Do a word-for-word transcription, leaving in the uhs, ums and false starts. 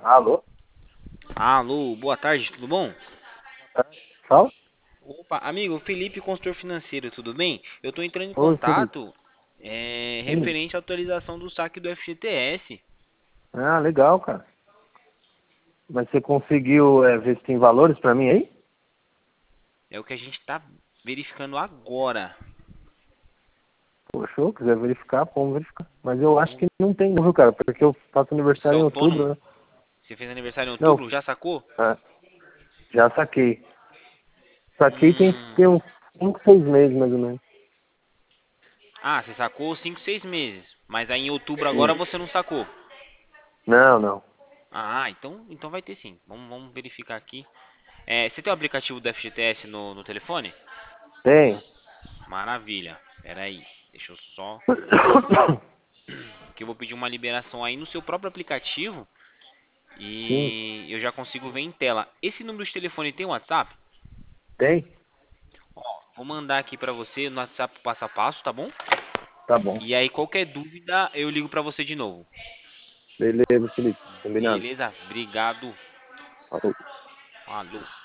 Alô? Alô, boa tarde, tudo bom? Fala? Opa, amigo, Felipe, consultor financeiro, tudo bem? Eu tô entrando em Oi, Felipe. contato é, Hum. referente à atualização do saque do F G T S. Ah, legal, cara. Mas você conseguiu é, ver se tem valores pra mim aí? É o que a gente tá verificando agora. Pô, show, quiser verificar, vamos verificar. Mas eu acho que não tem, não, viu, cara? Porque eu faço Você é aniversário em autônomo? outubro, né? Você fez aniversário em Não, outubro? Já sacou? ah, já saquei. Saquei tem, Hum. tem uns cinco, seis meses, mais ou menos. Ah, você sacou cinco, seis meses. Mas aí em outubro agora Isso. você não sacou. Não, não. Ah, então, então vai ter sim. Vamos, vamos verificar aqui. É, você tem o aplicativo do F G T S no, no telefone? Tem. Maravilha. Pera aí. Deixa eu só. Que eu vou pedir uma liberação aí no seu próprio aplicativo Sim, e eu já consigo ver em tela. Esse número de telefone tem WhatsApp? tem? Ó, vou mandar aqui pra você no WhatsApp passo a passo, tá bom? Tá bom. E aí qualquer dúvida eu ligo pra você de novo. Beleza, Felipe. Combinado. Beleza? Obrigado. Falou. Falou.